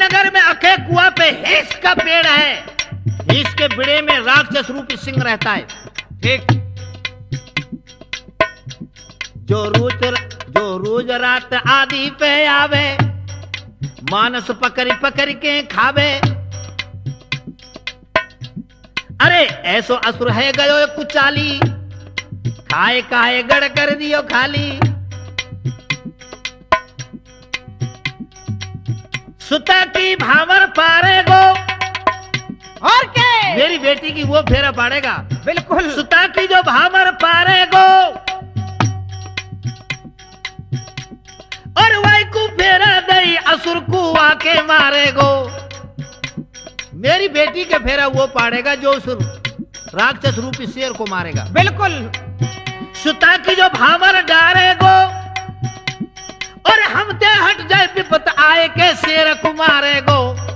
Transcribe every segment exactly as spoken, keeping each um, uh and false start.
नगर में अखे कुआ पे हिस का पेड़ है, हिस के बिड़े में राक्षस रूपी सिंह रहता है। ठीक। जो रोज जो रोज रात आदि पे आवे, मानस पकड़ पकड़ के खावे। अरे ऐसो असुर है गयो कुचाली, खाए खाए गड़ कर दियो खाली। सुता की भावर पारे गो, और क्या? मेरी बेटी की वो फेरा पाड़ेगा। बिल्कुल। सुता की जो भावर पारे गो, और वाई को फेरा दई असुर को आके मारे गो। मेरी बेटी के फेरा वो पाड़ेगा जो उस राक्षस रूपी शेर को मारेगा। बिल्कुल। सुता की जो भावर डारे गो, और हम ते हट जाए विपत आए के शेर को मारे गो।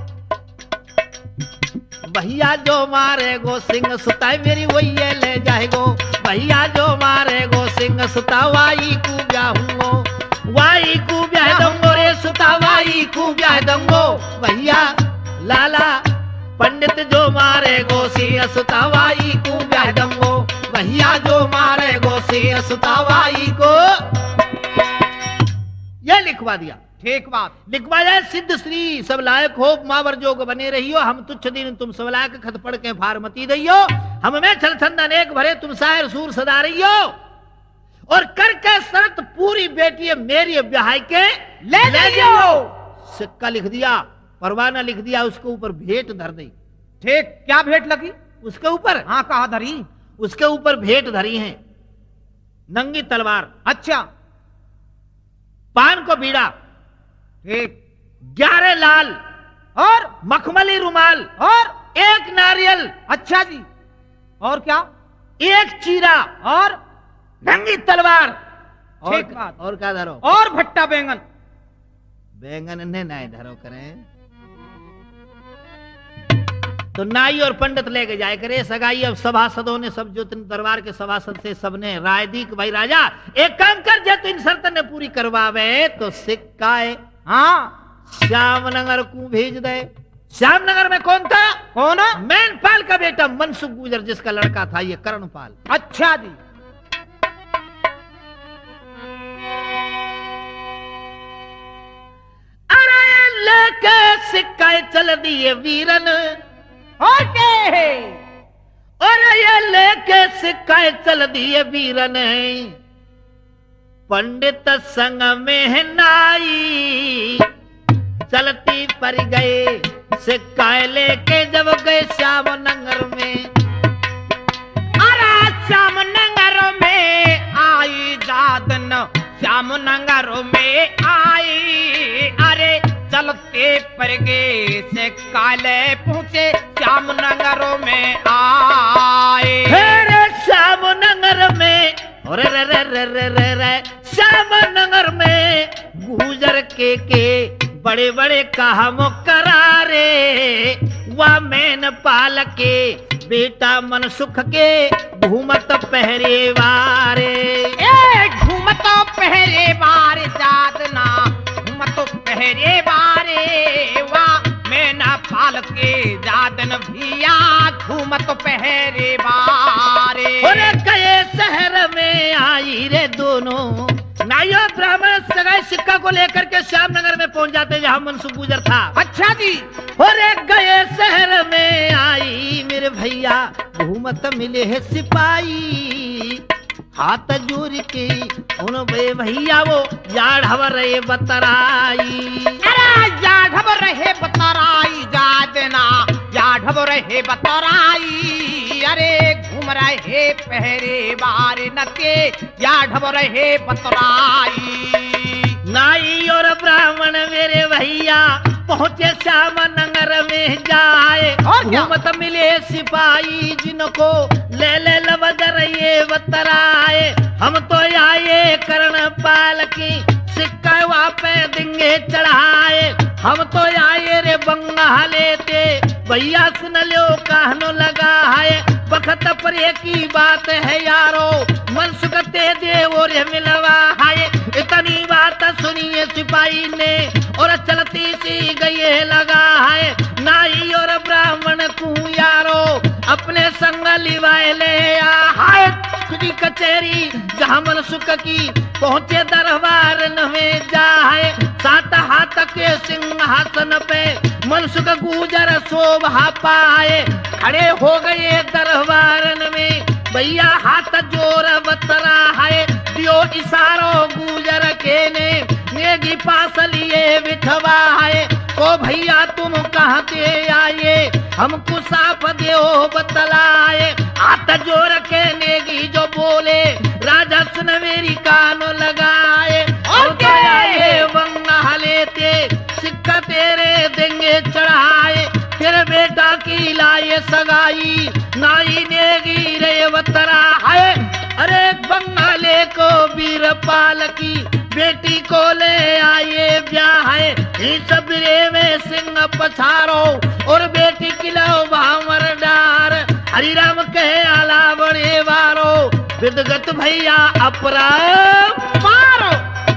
भैया जो मारे गो सिंह सुताई मेरी वही ले जाएगो। भैया जो मारे गो सिंह सुता वाई को ब्याहूंगो, वाई को ब्याह दूंगो रे सुता वाई को ब्याह दूंगो। भैया लाला पंडित जो मारे गो सिंह सुता वाई को ब्याह दूंगो। भैया जो मारे गो सिंह सुता वाई को, ये लिखवा दिया। ठीक बात। लिखवाया सिद्ध श्री सब लायक हो, मावर जोग बने रहियो। हम तुच्छ दिन तुम सब लायक खत पढ़ के भार मती दइयो। हम में छल छंदन एक भरे तुम शायर सूर सदा रहियो। और करके शर्त पूरी बेटी मेरी ब्याह के ले जाइयो। सिक्का लिख दिया, परवाना लिख दिया, उसके ऊपर भेंट धर दी। ठीक। क्या भेंट लगी? उसके ऊपर, हाँ कहा धरी? उसके ऊपर भेंट धरी है, नंगी तलवार, अच्छा। पान को बीड़ा, ठीक। ग्यारह लाल और मखमली रुमाल, और एक नारियल। अच्छा जी। और क्या? एक चीरा, और नंगी तलवार। और, ठीक बात। और क्या धरो? और भट्टा बैंगन। बैंगन ने नाई धरो करें तो नाई और पंडित लेके जाए करे सगाई। अब सभासदों ने सब जो दरबार के सभासद से सबने राय दी कि भाई राजा एक काम कर, जे तो इन शर्त ने पूरी करवावे तो सिक्काए हाँ श्यामनगर को भेज दे। श्यामनगर में कौन था? कौन? मैनपाल का बेटा मनसुख गुजर, जिसका लड़का था ये कर्णपाल। अच्छा जी। अरे लेके सिक्काए चल दिए वीरन, और क्या? और ये लेके सिक्काए चल दिए वीरन। पंडित संग में नाई चलती पर गए, सिक्काए लेके जब गए श्याम नगर में। अरे श्याम नगर में आई जादन, श्याम नगर में आई। अरे चलते पर गए से काले पहुंचे श्याम नगर में आए। रे श्याम नगर में, रे रे रे रे रे रे रे श्याम नगर में गुजर के के बड़े बड़े काम करारे। वा मैन पाल के बेटा मन सुख के घूमत पहरे वारे। ए घूमत पहरे बार जादना, घूमत पहरे बारे। वा मैना पाल के जादन भैया घूमत पहरे बारे। अरे कए शहर में आई रे दोनों नाइयो ब्राह्मण सगाई सिक्का को लेकर के श्यामनगर में पहुंच जाते जहां मनसुख गुजर था। अच्छा जी। और एक गए शहर में आई मेरे भैया घूमत मिले है सिपाही। हाथ जोड़ के उन भैया वो जाढ़व रहे बतराई। अरे जाढ़व रहे बतराई जादना, जाढ़व रहे बतराई। अरे घूम रहे पहरे बार नके, जाढ़व रहे बतराई। नाई और ब्राह्मण मेरे भैया पहुंचे श्याम नगर में जाए। घूमत मिले सिपाही जिनको ले ले लवदर ये बतराए। हम तो आए कर्णपाल की सिक्का वहाँ पे दिंगे चढ़ाए। हम तो आए रे बंगा लेते भैया सुन लो कहनो लगा है। बखत पर एक ही बात है यारो मन सुखते दे और मिलवा है। इतनी बात बात सुनिए सिपाही ने और चलती सी गई लगा है नाई और ब्राह्मण को यारो अपने संग लिवाए ले आए खुदी कचेरी जहाँ मनसुख की पहुंचे दरबार में जाए सात हाथ के सिंहासन पे मनसुख गुजर शोभा पाए खड़े हो गए दरबार में भैया हाथ जोर बतरा है दियो इशारो गुजर के ने नेगी पास लिए बिठवा है ओ भैया तुम कहाँ से आए हमको साफ देओ बतलाए हाथ जोर के नेगी जो बोले राजा सुन मेरी कान लगाए और बंगा लेते सिक्का तेरे देंगे चढ़ाए तेरे बेटा की लाए सगाई नाई नेगी रे बतरा है अरे बंगाले को वीरपाल की बेटी को ले आए ब्याह है इस सबरे में सिंह पछारो और बेटी किलो भावर डार हरिराम कहे आला बड़े वारो विदगत भैया अपराध मारो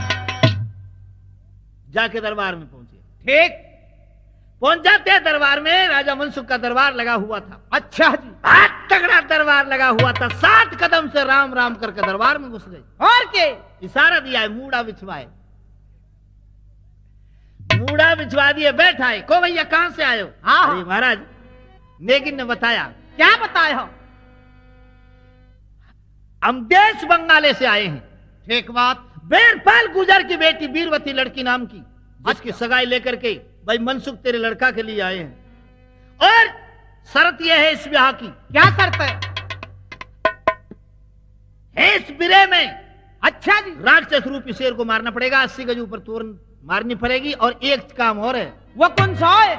जाके दरबार में पहुंचे ठीक पहुंच जाते दरबार में राजा मनसुख का दरबार लगा हुआ था अच्छा जी बहुत तगड़ा दरबार लगा हुआ था सात कदम से राम राम करके दरबार में घुस गए और के इशारा दिया है मूड़ा बिछवाए मूड़ा बिछवा दिए बैठाए को भैया कहां से आए हो हाँ अरे महाराज नेगिन ने बताया क्या बताए हो हम देश बंगाले से आए हैं ठीक बात बेरपाल गुजर की बेटी वीरवती लड़की नाम की जिसकी सगाई लेकर के भाई मनसुख तेरे लड़का के लिए आए हैं और शर्त यह है इस ब्याह की क्या शर्त है है इस बिरे में अच्छा जी राक्षस रूपी शेर को मारना पड़ेगा अस्सी गज ऊपर तोरण मारनी पड़ेगी और एक काम और है वो कौन सा है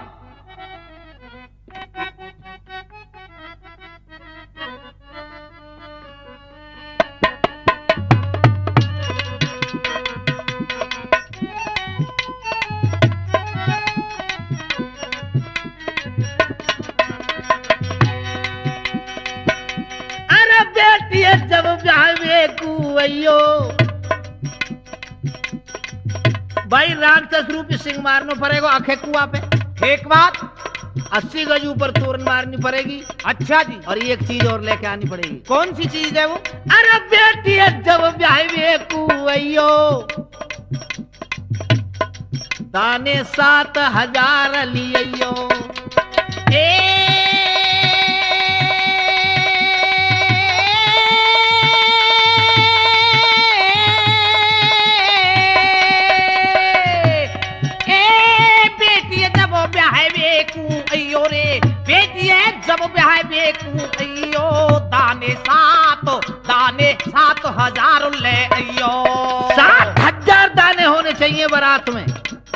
जब ब्याहे कुवैयो भाई राक्षस रूपी सिंह मारना पड़ेगा आखे कुआ पे एक बात अस्सी गज ऊपर तोरण मारनी पड़ेगी अच्छा जी और एक चीज और लेके आनी पड़ेगी कौन सी चीज है वो अरे बेटी जब ब्याहे कुवैयो दाने सात हजार लियो ए जब ब्याह बेकू अयो दाने सात दाने सात हजार ले अयो सात हजार दाने होने चाहिए बारात में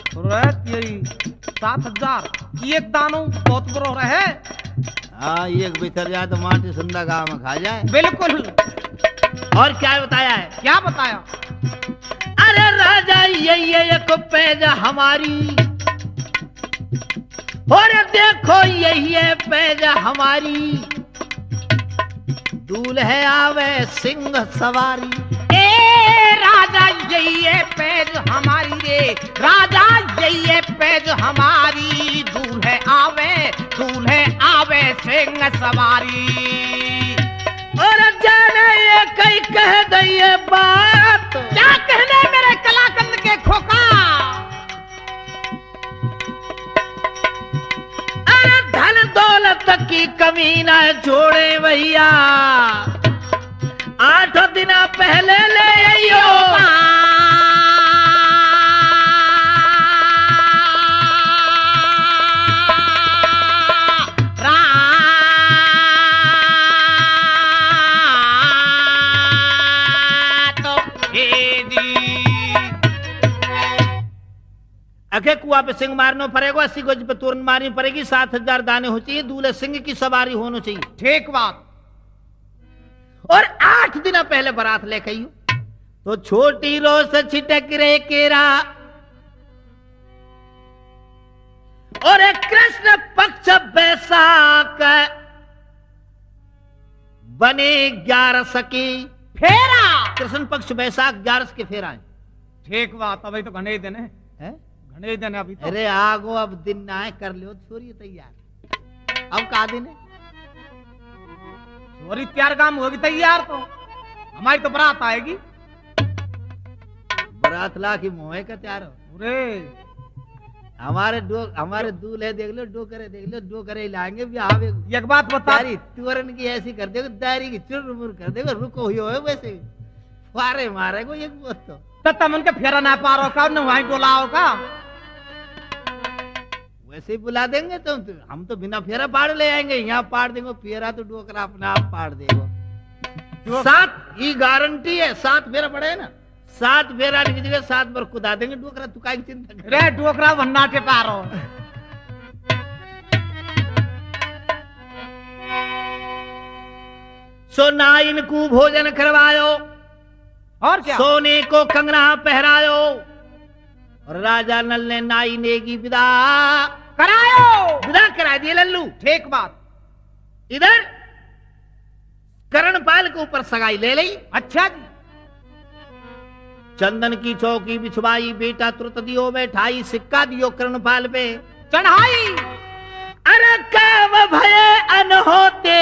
सात हजार एक दानो बहुत बड़ो रहे हाँ एक भीतर जाए तो माटी संदा गाँव में खा जाए बिल्कुल और क्या बताया है क्या बताया अरे राजा यही एक पैज हमारी और देखो यही है पैज हमारी दूल्हे आवे सिंह सवारी ए राजा यही है पैज हमारी रे राजा यही है पैज हमारी दूल्हे आवे दूल्हे आवे सिंह सवारी और जाने ये कई कह दइए बात क्या कहने मेरे कलाकंद के खोका धन दौलत की कमी ना छोड़े भैया आठ दिन पहले ले आइयो अखे कुआ पे सिंह मारना पड़ेगा अस्सी गज पे तोरण मारनी पड़ेगी सात हजार दाने हो चाहिए दूल्हे सिंह की सवारी होनी चाहिए ठीक बात और आठ दिन पहले बारात लेके आई तो छोटी रोस छिटक रे केरा और एक कृष्ण पक्ष बैसाख बने ग्यारह सकी फेरा कृष्ण पक्ष बैसाख ग्यारह के फेरा है ठीक बात, अभी तो घने दिन है, हैं? घने दिन है अभी तो। अरे आगो अब दिन ना है, कर लियो छोरी तैयार। अब का दिन है? छोरी तैयार काम होगी तैयार तो हमारी तो बारात आएगी। बारात ला की मोहे का तैयार हो। अरे हमारे दो हमारे दूल्हे देख लो, डो करे देख लो, डो करे लाएंगे भी आवे। एक बात बता, दारी तुरन की ऐसी कर देगा, दारी की चुर कर देगा, रुको ही हो वैसे फारे मारेगो एक बहुत तो। तो तुम उनके फेरा ना पारो का, न वहीं बुलाओ का। वैसे ही बुला देंगे तो, तो हम तो बिना फेरा पाड़ ले आएंगे, यहाँ पाड़ देंगे फेरा तो डोकरा अपना आप पाड़ देगा। सात ये गारंटी है, सात फेरा पड़े है ना, सात फेरा की जगह सात बार कुदा देंगे डोकरा, तू काहे की चिंता कर। रे डोकरा भन्ना के पारो। सो ना इनको भोजन करवायो और क्या, सोने को कंगना पहरायो, और राजा नल ने नाई नेगी विदा करायो, विदा करा दिए लल्लू। ठीक बात। इधर करणपाल के ऊपर सगाई ले ली। अच्छा जी, चंदन की चौकी बिछवाई, बेटा तुरत दियो बैठाई, सिक्का दियो करणपाल पे चढ़ाई। अरे काम भये अनहोते,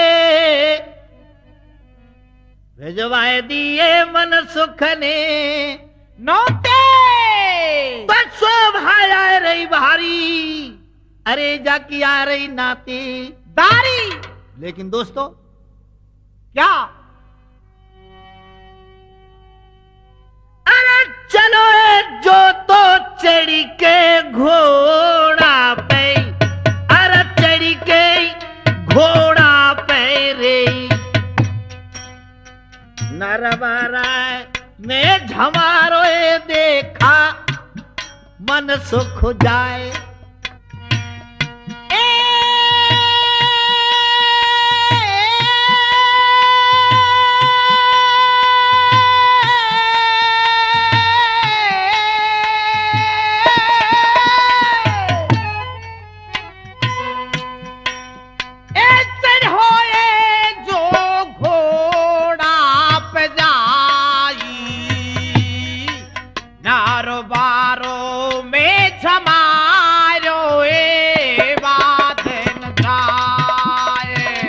भेजवाए दिए मन सुख ने, नौते बसो भाई आ रही भारी, अरे जाकी आ रही नाते दारी। लेकिन दोस्तों क्या, अरे चलो जो तो चढ़ी के घोड़ा पे, अरे चढ़ी के घोड़ा पे रे, नरवारा ने झमारो देखा मन सुख जाए। बारो में छमारो ए बात न जाए।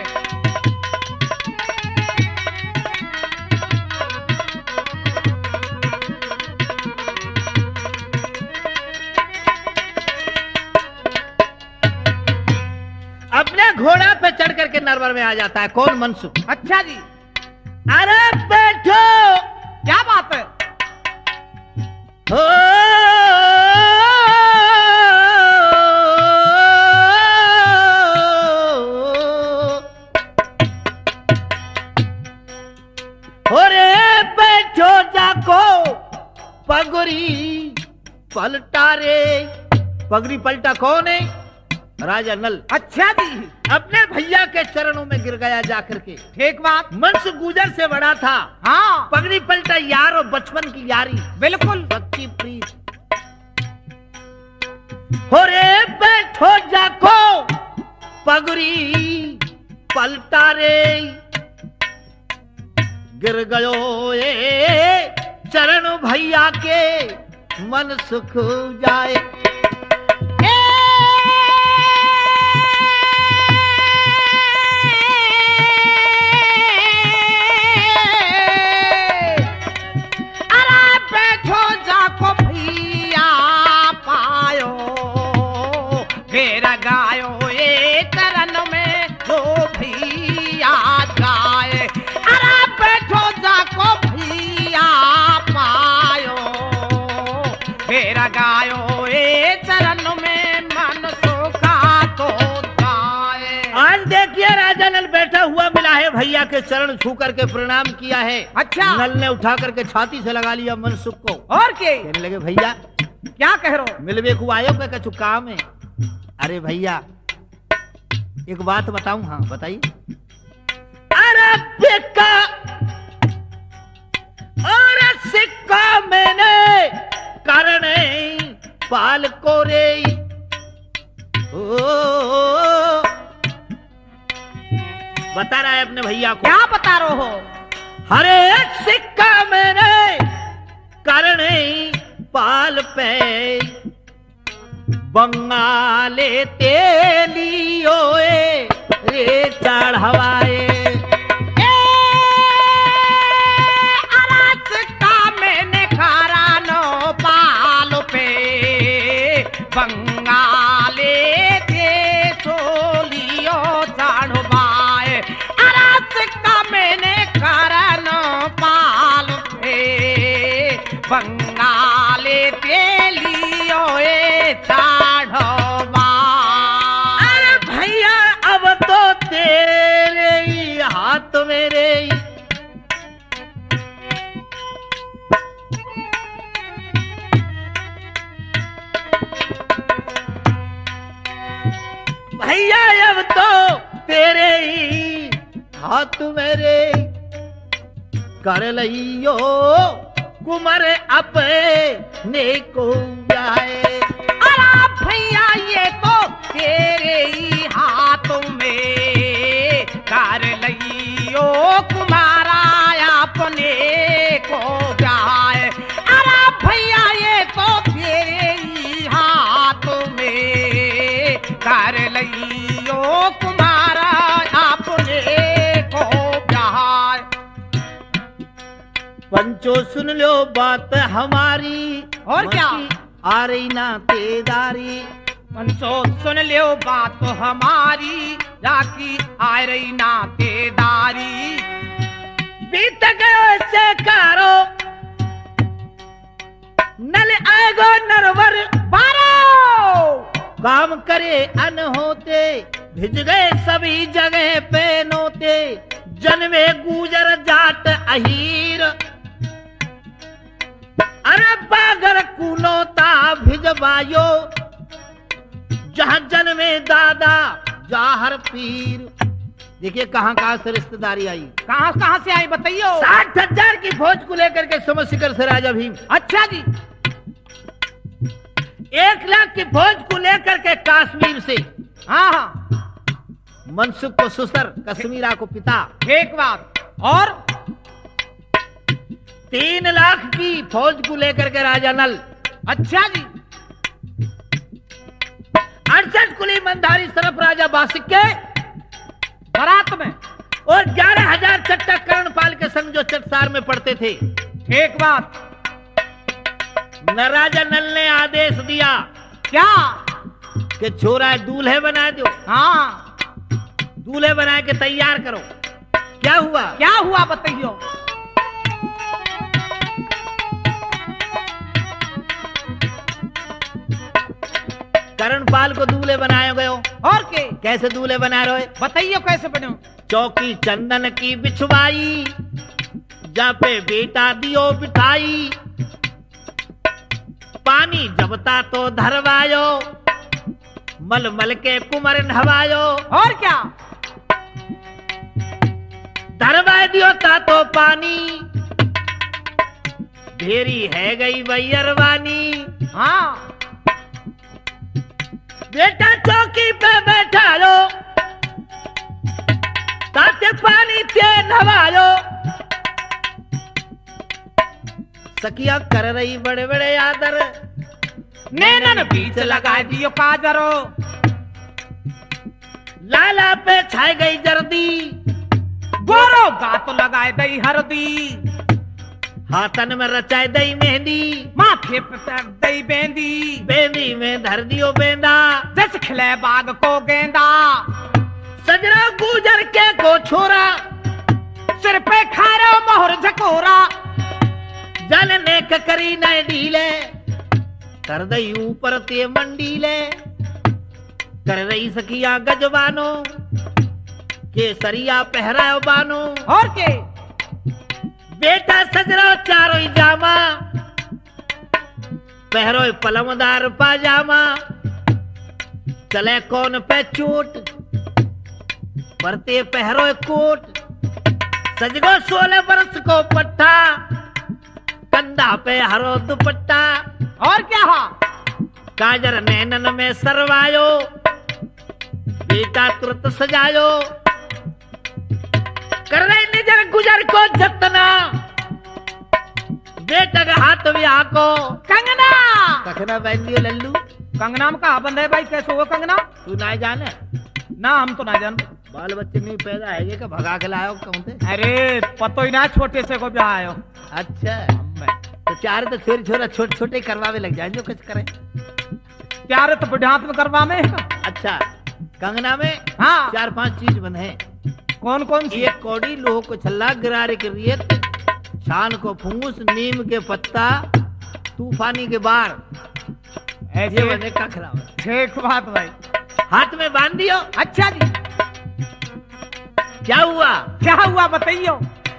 अपने घोड़ा पे चढ़ करके नरवर में आ जाता है कौन, मनसुख। अच्छा जी, अरे बैठो, क्या बात है। हो रे बैठो जाको पगड़ी पलटा रे। पगड़ी पलटा कौन है? राजा नल। अच्छा जी, अपने भैया के चरणों में गिर गया जाकर के। ठीक बात। मनस गुजर से बड़ा था। हाँ, पगड़ी पलटा यार और बचपन की यारी, बिल्कुल सच्ची प्रीत। हो रे बैठो जाको पगड़ी पलटा रे, गिर गयो ए चरण भैया के मन सुख जाए। गायो ए चरण में जो भैया जाए। अरे बैठो जाको भैया पायो, मेरा गायो ए चरण में मन सुखा तो जाए। आज देखिए राजा नल बैठा हुआ मिला है, भैया के चरण छू करके प्रणाम किया है। अच्छा। नल ने उठा करके छाती से लगा लिया मनसुख को। और क्या कहने लगे भैया क्या कह रहे हो? मिलवे को आयो का कछु काम है? अरे भैया एक बात बताऊं। हाँ बताइए। अरे सिक्का और सिक्का मैंने कारण पाल को रे, ओ बता रहा है अपने भैया को। क्या बता रहे हो? अरे सिक्का मैंने करणे पाल पे बंगाले तेलियो रे चढ़वाए। ए अरच का मैंने खारा नो पाल पे बंगाले के सोलियो चढ़वाए। अरच का मैंने खारा नो पाल पे बंगाले तेलियो ए चढ़वा। अरे भैया अब तो तेरे ही हाथ मेरे ही भैया अब तो तेरे ही हाथ मेरे कर लियो कुमार अपने को जाए। अरे भैया ये तो तेरे ही हाथों में कर लियो कुमारा अपने को जाए। अरे भैया ये तो तेरे ही हाथों में कर लियो कुमारा अपने को जाए। पंचो सुन लो बात हमारी और क्या? आ रही ना तेदारी। पंचो सुन लो बात हमारी जाकी आ रही ना तेदारी। बीत गयो से कारो नल आएगो नरवर बारो काम करे अन होते भिज गए सभी जगह पे नोते। जन्मे गुजर जाट अहीर अरे बागर कुनोता भिजवायो। जहां जन्मे दादा जाहर पीर। देखिए कहां कहां से रिश्तेदारी आई। कहां कहां से आई बताइयो। साठ हजार की फौज को लेकर के समशिखर से राजा भीम। अच्छा जी। एक लाख की फौज को लेकर के कश्मीर से। हाँ हाँ मनसुख को ससुर कश्मीरा को पिता। एक बात और तीन लाख की फौज को लेकर के राजा नल। अच्छा जी। अड़सठ कुली मंदारी सरफ राजा बासिक के बारात में। और ग्यारह हजार चट्टा कर्णपाल के संग जो चटसार में पड़ते थे। एक बात न राजा नल ने आदेश दिया क्या कि छोरा दूल्हे बना दो। हाँ दूल्हे बना के तैयार करो। क्या हुआ? क्या हुआ बताइयो। कर्णपाल को दूल्हे बनाए गयो। और के कैसे दूल्हे बना रहे बताइयो कैसे बने। चौकी चंदन की बिछवाई जहाँ पे बेटा दियो बिठाई। पानी जबता तो धरवायो मल मल के कुमर नहवायो। और क्या धरवा दियो ता तो पानी ढेरी है गई बैरवानी। हाँ बेटा चौकी पे बैठा लो ताते पानी ते नवायो। सखिया कर रही बड़े बड़े आदर नैनन बीच लगा दियो काजरो। लाला पे छाई गई जर्दी गोरो गात लगाए दई हरदी। हाथन में रचाए दई मेहंदी माथे पे तर दई बेंदी। बेंदी में धर दियो बेंदा जस खिले बाग को गेंदा। सजरा गुजर के को छोरा सिर पे खारो मोहर झकोरा। जल नेक करी न ढीले कर दई ऊपर ते मंडीले। कर रही सखिया गजबानो केसरिया पहरायो बानो। और के बेटा सजरा चारो जामा पहरो पलमदार पाजामा। चले कौन पे चोट परते पहरो कोट। सजगो सोलह बरस को पट्टा कंधा पे हरो दुपट्टा। और क्या हा काजर नैनन में सरवायो बेटा तुरंत सजायो। कर रहे निजर गुजर को जतना बेटा के हाथ में आको कंगना। कखना पहन लियो लल्लू। कंगना में कहा बंद है भाई, कैसे हो कंगना? तू ना जाने? ना हम तो ना जान। बाल बच्चे नहीं पैदा है का भगा के लायो कौन थे? अरे पतो ही ना, छोटे से को ब्याह आयो। अच्छा तो चार तो छोरी छोरा छोटे छोटे करवावे लग जाए जो कुछ करे। प्यार तो बुढ़ात में करवा में। अच्छा कंगना में हाँ चार पांच चीज बने। कौन कौन सी? एक कौड़ी, लोह को छल्ला, गरारे के रेत, छान को फूस, नीम के पत्ता, तूफानी के बार, ऐसे बने कखरा। ठीक बात भाई। हाथ में बांध दियो। अच्छा जी। क्या हुआ? क्या हुआ बताइयो।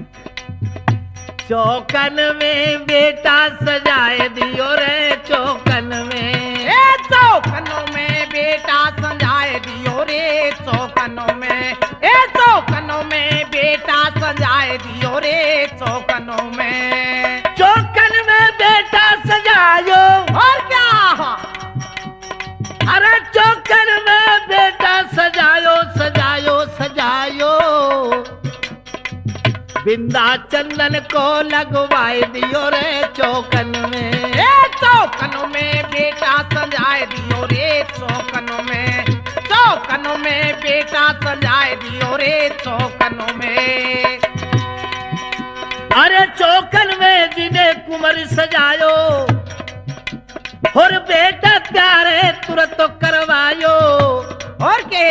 चौकन में बेटा सजाए दियो रे, चौकन में। ए चौकनों में बेटा सजाए दियो रे, चौकनों में। ए चौकनों में बेटा सजाए दियो रे, चौकनों में। चौकन में बेटा सजायो। और क्या? अरे चौकन में बेटा सजायो सजायो सजायो, बिंदा चंदन को लगवाए दियो रे चौकन में। ए चौकनों में बेटा सजाए दियो रे, चौकनों में। चौकनों में बेटा सजाए दियो रे, चौकनों में। अरे चौकन में जिन्हें कुंवर सजायो, और बेटा प्यारे तुरंत तो करवायो। और के?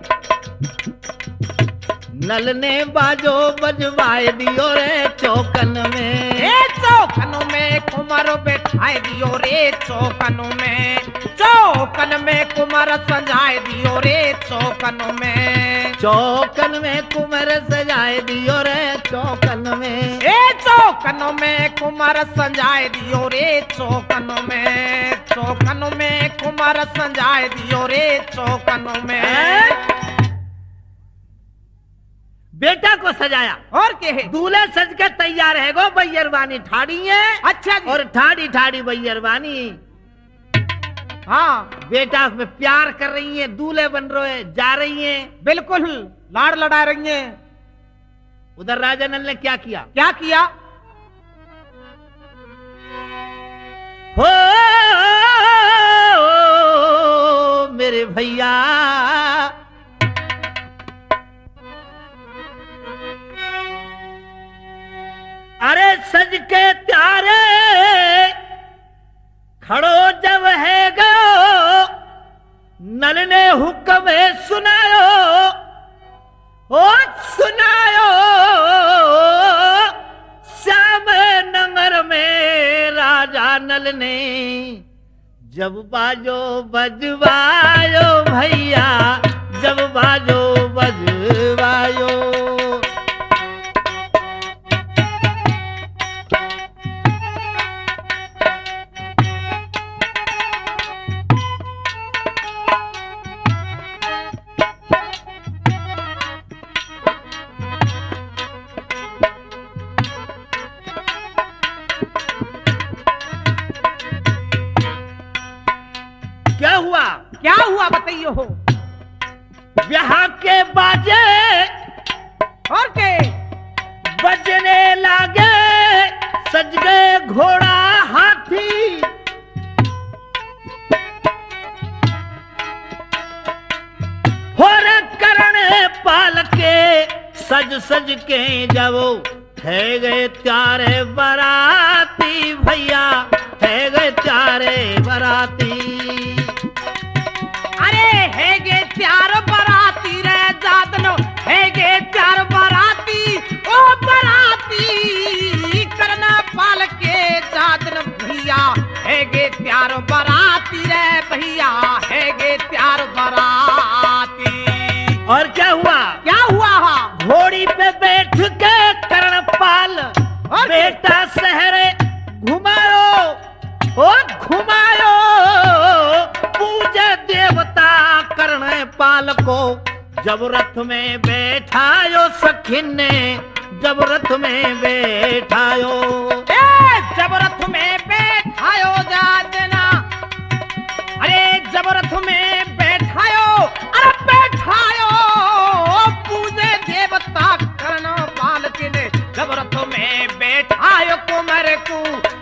नल ने बाजो बजवाए दियो रे चौकन में। ए चौकनों में कुमार बैठाए दियो रे, चौकनों में। चौकन में कुमार सजाए दियो रे, चौकनों में। चौकन में कुंवर सजाए दियो रे चौकन में। ए चौकनों में कुमार सजाए दियो रे, चौकनों में। चौकनों में कुमार सजाए दियो रे, चौकनों में। बेटा को सजाया और के है? दूल्हे सज के तैयार है गो, बैयरवानी ठाड़ी है। अच्छा जी। और ठाड़ी ठाड़ी बैयरवानी। हाँ बेटा उसमें प्यार कर रही है, दूल्हे बन रहे जा रही है। बिल्कुल लाड़ लड़ा रही है। उधर राजा नल ने क्या किया? क्या किया? हो मेरे भैया, अरे सज के प्यारे खड़ो जब है गो, नल ने हुक्म सुनायो, ओ सुनायो। श्याम नगर में राजा नल ने जब बाजो बजवायो भैया, जब बाजो बजवायो। क्या हुआ? क्या हुआ बताइयो हो। यहाँ के बाजे और के? बजने लागे, सज गए घोड़ा हाथी। होर करण पाल के सज सज के जब है गए त्यारे बराती भैया, है गए त्यारे बराती। अरे है गे चार बराती रे जादनो, है गे चार बराती, ओ बराती करना पाल के जादन भैया, है गे चार बराती रे भैया, है गे चार बराती। और क्या हुआ? क्या हुआ? घोड़ी पे बैठ के करण पाल बेटा शहरे घुमायो, ओ घुमायो। पूजे देवता करण पाल को, जब रथ में बैठायो सखिन ने, जब रथ में बैठायो। ए जब रथ में बैठायो जाजना, अरे जब रथ में बैठायो, अरे बैठायो। पूजे देवता करण पाल के ने, जब रथ में बैठायो कुमार को,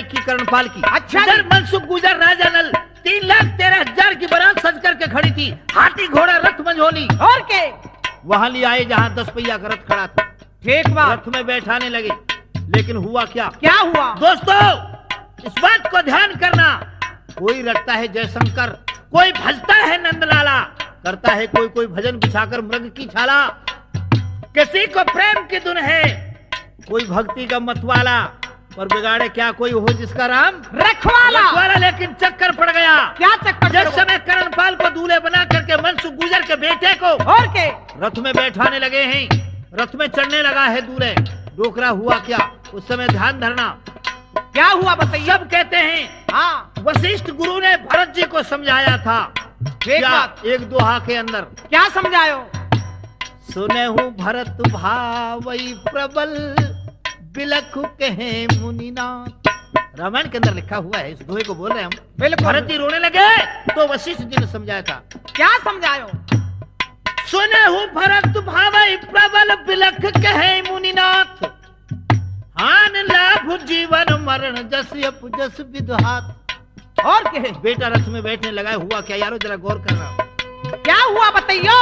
लड़की कर्णपाल की। अच्छा इधर मनसुख गुजर राजा नल तीन लाख तेरह हजार की बारात सज करके खड़ी थी, हाथी घोड़ा रथ मंझोली और के वहां ले आए जहां दस पहिया का रथ खड़ा था। ठीक बात। रथ में बैठाने लगे, लेकिन हुआ क्या? क्या हुआ? दोस्तों इस बात को ध्यान करना, कोई रटता है जयशंकर, कोई भजता है नंदलाला, करता है कोई कोई भजन बिछाकर मृग की छाला, किसी को प्रेम की धुन है, कोई भक्ति का मतवाला, पर बिगाड़े क्या कोई हो जिसका राम रखवाला। रखवाला। लेकिन चक्कर पड़ गया। क्या चक्कर? जिस समय कर्णपाल को दूल्हे बना करके मनसुख गुजर के बेटे को और के रथ में बैठाने लगे हैं, रथ में चढ़ने लगा है दूल्हे, डोकरा हुआ क्या? उस समय ध्यान धरना, क्या हुआ बताइए। सब कहते हैं हाँ वशिष्ठ गुरु ने भरत जी को समझाया था। ठीक क्या? बात। एक दोहा के अंदर क्या समझायो? सुने हूँ भरत भावई प्रबल बिलखु कहे मुनिनाथ। रामायण के अंदर लिखा हुआ है, इस दोहे को बोल रहे हैं हम। बिल्कुल। भरत जी रोने लगे तो वशिष्ठ जी ने समझाया था। क्या समझायो? सुने हूँ भरत भावई प्रबल बिलख कहे मुनिनाथ, हान लाभ जीवन मरण जस यप जस विदुहात। और के बेटा रथ में बैठने लगा, हुआ क्या यारो जरा गौर करना। क्या हुआ बताइयो।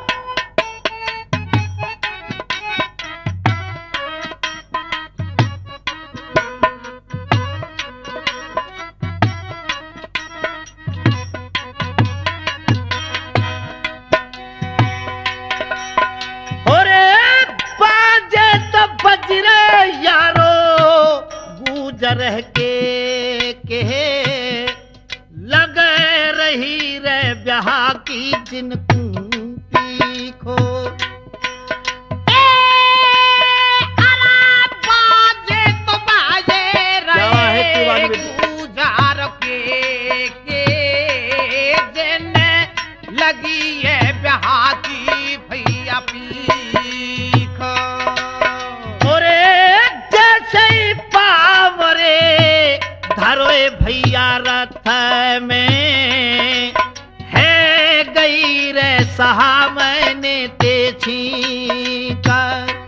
रह के के लगे रही रे ब्याह की जिनको पीखो। ए अरे बाजे तो बाजे रहे गुजार के के दिन लगी है ब्याह की भैया पीख। और जैसे धरोए भैया रथ में है गई रे सहा मैंने ते छीका।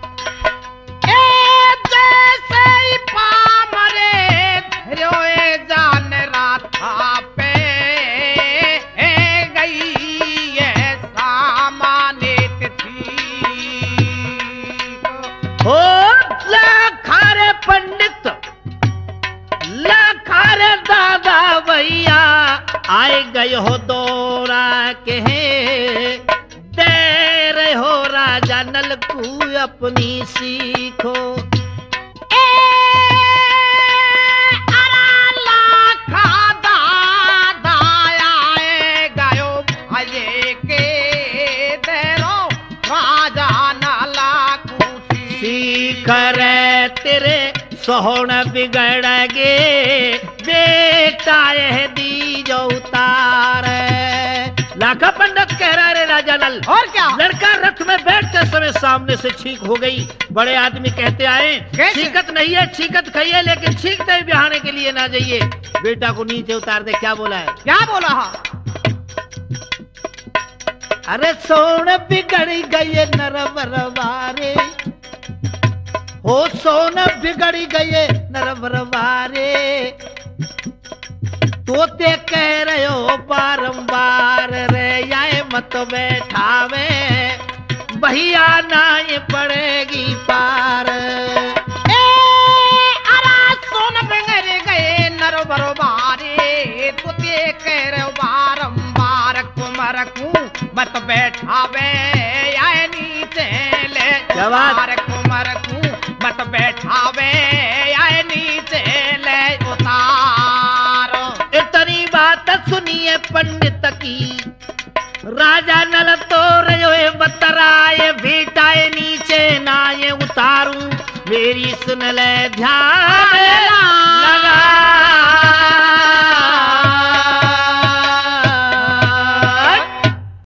ए जैसे ही पामरे धरोए जान राथा पे है गई है सामाने थी। हो लाखारे पंडित लाखारे दादा भैया आए गए हो दौरा के दे रहे हो राजा नल को अपनी सीखो। ए अरे लाखा दादा आए गयो भजे के देरो राजा नला को सीख रे तेरे सोहन बिगड़ गे बेटा यह दी जो उतार। लाखा पंडित कह रहा रे राजा नल। और क्या? लड़का रथ में बैठते समय सामने से छींक हो गई। बड़े आदमी कहते आए छींकत नहीं है, छींकत खाइए, लेकिन छींकते ही बिहाने के लिए ना जाइए, बेटा को नीचे उतार दे। क्या बोला है? क्या बोला हा? अरे सोन बिगड़ गए नरवरवारे, हो सोना बिगड़ी गए नरवरवारे, तोते कह रहे हो बारंबार रे आए मत बैठावे भैया नाई पड़ेगी पार। ए अरे सोन बिगड़ गए नरवरवारे, तोते कह रहे हो बारंबार कुमार को मत बैठावे आए नीचे ले। क्या बात? कुमार को मत बैठावे आए नीचे ले उतार। इतनी बात सुनिए पंडित की, राजा नल तो रहे बतराए भेटाए नीचे नाये उतारू, मेरी सुन ले ध्यान लगा।